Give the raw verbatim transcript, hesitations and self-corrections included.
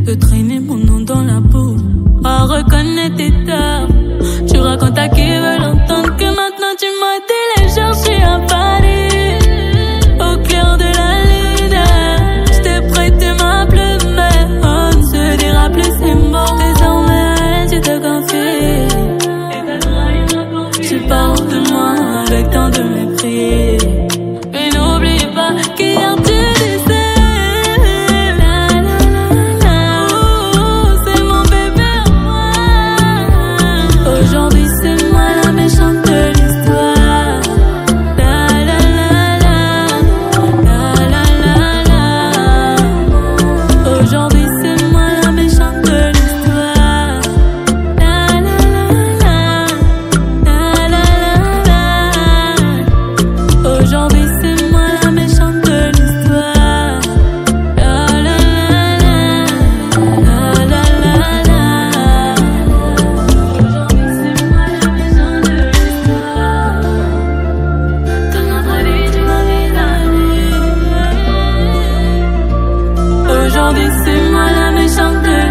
de traîner mon nom dans la boue. À reconnaître tes torts. Tu racontes à qui veut l'entendre que maintenant tu m'as été légère, je suis à Paris. Au clair de la lune, je t'ai prêté ma plume, mais on ne se dira plus, c'est mort. Désormais, tu te confies. Tu parles de moi avec tant de mépris. Mais n'oublie pas qu'hier tu disais. Aujourd'hui c'est moi la méchante de l'histoire. La la la la, la la la la. Aujourd'hui c'est moi la méchante de l'histoire. La la la la, la la la la. Aujourd'hui c'est moi la méchante de l'histoire. La la la la, la la la la. Aujourd'hui c'est moi la méchante de